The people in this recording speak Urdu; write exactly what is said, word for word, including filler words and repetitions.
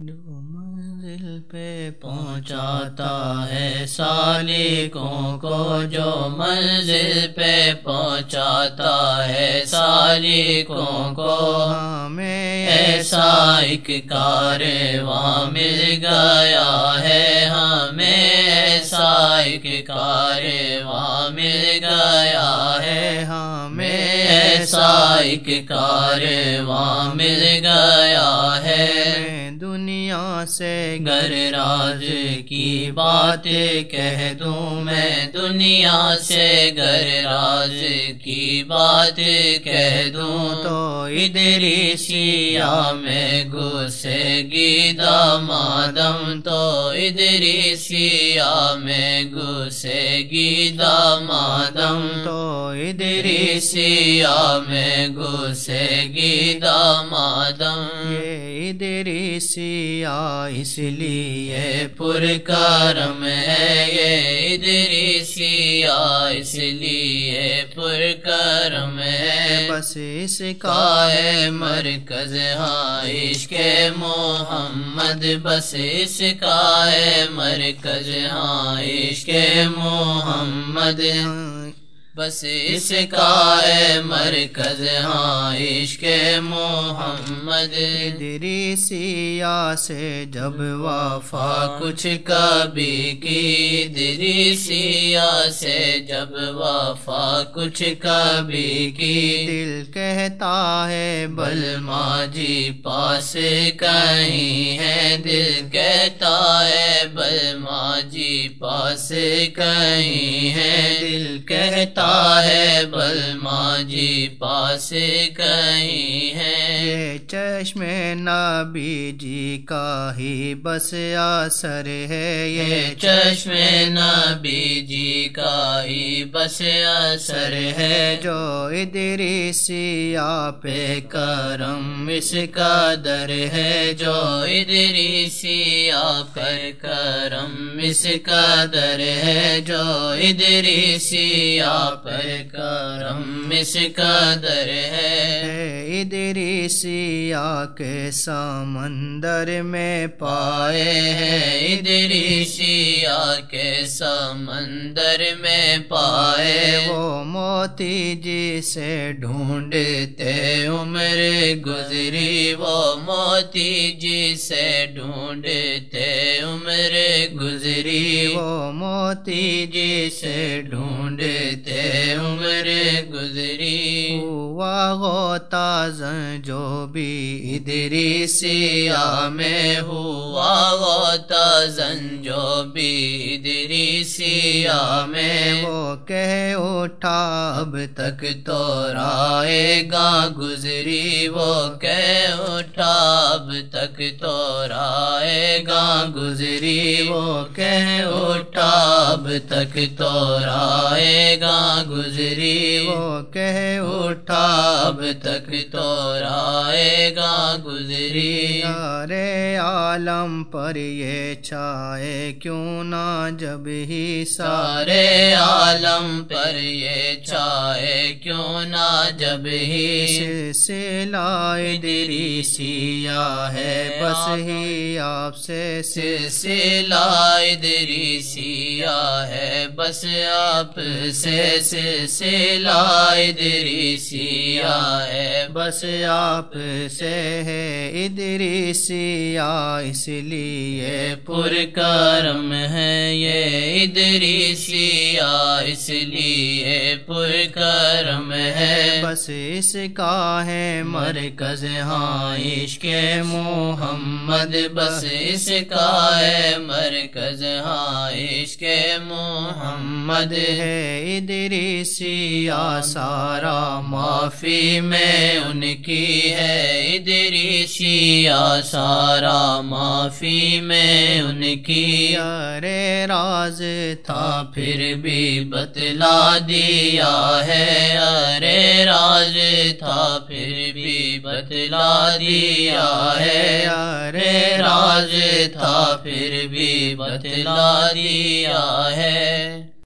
جو منزل پہ پہنچاتا ہے سالکوں کو، جو منزل پہ پہنچاتا ہے سالکوں کو، ہمیں ایسا ایک کارواں مل گیا ہے، ہمیں ایسا ایک کارواں مل گیا ہے، ہمیں ایسا ایک کارواں مل گیا ہے۔ دنیا سے گر راز کی باتیں کہہ دوں، میں دنیا سے گر راز کی باتیں کہہ دوں، تو ادریسیہ میں گھسے گی دامادم، تو ادریسیہ میں گھسے گی دامادم، تو ادریسیہ میں گھسے گی دامادم۔ یہ ادریسیہ اس لیے پر کرم ہے، یہ ادریسیہ اس لیے پر کرم ہے، بس اس کا ہے مرکز ہاں عشق محمد، بس اس کا ہے مرکز ہاں عشق محمد، بس اس کا ہے مرکز ہاں عشق محمد۔ ادریسیہ سے جب وفا کچھ کبھی کی، ادریسیہ سے جب وفا کچھ کبھی کی، دل کہتا ہے بلما جی پاس کہیں ہے، دل کہتا ہے بلما جی پاس کہیں ہے، دل کہتا ہے بلما جی پاس کہیں ہے۔ یہ چشم نبی جی کا ہی بس اثر ہے، یہ چشم نبی جی کا ہی بس اثر ہے، جو ادریسیہ پہ کرم اس قدر ہے، جو ادریسیہ پر کرم اس قدر ہے، جو ادریسیہ پر کرم اس قدر ہے۔ ادریسیہ کے سمندر میں پائے ہیں، ادریسیہ کے سمندر میں پائے، وہ موتی جسے ڈھونڈتے عمر گزری، وہ موتی جسے ڈھونڈتے عمر گزری، وہ موتی جسے ڈھونڈتے عمر گزری۔ ہوا غوطہ زن جو بھی ادریسیہ میں، ہوا غوطہ زن جو بھی ادریسیہ میں، وہ کہہ اٹھا اب تک تو رائے گاہ گزری، وہ کہہ اٹھا اب تک تو رائے گاہ گزری، وہ کہہ اٹھا اب تک تو رائے گاہ گزری، وہ کہہ اٹھا اب تک تو رائے گاہ گزری۔ سارے عالم پر یہ چھائے کیوں نہ جب ہی، سارے عالم پر یہ چھائے کیوں نہ جب ہی، سلسلہ ادریسیہ ہے بس ہی آپ سے، سلسلہ ادریسیہ ہے بس آپ سے، سلسلہ ادریسیہ ہے بس آپ سے ہے، ادریسیہ اس لیے پر کرم ہے، یہ ادریسیہ اس لیے پر کرم ہے، بس اس کا ہے مرکز ہاں عشق محمد، بس اس کا ہے مرکز ہاں عشق محمد ہے۔ ادریسیہ سارا معافی میں ان کی ہے، ادریسیہ سارا معافی میں ان کی، ارے راز تھا پھر بھی بتلا دیا ہے، ارے راز تھا پھر بھی بتلا دیا ہے، ارے راز تھا پھر بھی بتلا دیا ہے۔